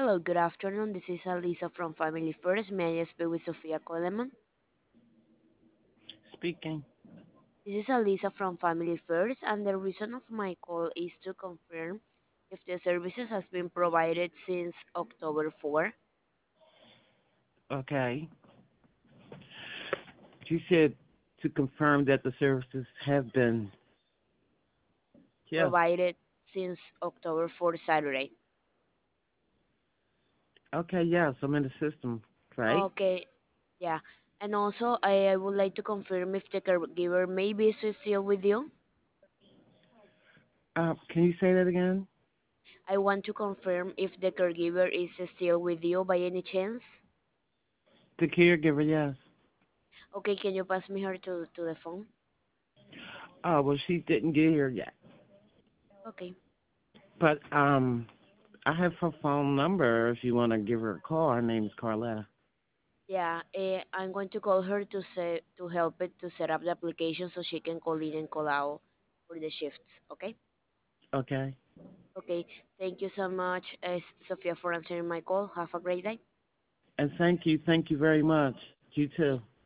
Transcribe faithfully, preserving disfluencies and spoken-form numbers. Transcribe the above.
Hello, good afternoon. This is Alisa from Family First. May I speak with Sofia Coleman? Speaking. This is Alisa from Family First, and the reason of my call is to confirm if the services has been provided since October fourth. Okay. You said to confirm that the services have been. Yes. Provided since October fourth Saturday. Okay. Yes, I'm in the system. Right. Okay, yeah. And also, I, I would like to confirm if the caregiver may be still with you. Uh, can you say that again? I want to confirm if the caregiver is still with you by any chance. The caregiver. Yes. Okay, can you pass me her to, to the phone? Oh well, she didn't get here yet. Okay. But um, I have her phone number if you want to give her a call. Her name is Carletta. Yeah, eh, I'm going to call her to set to help it to set up the application so she can call in and call out for the shifts. Okay. Okay. Okay. Thank you so much, uh, Sophia, for answering my call. Have a great day. And thank you. Thank you very much. You too.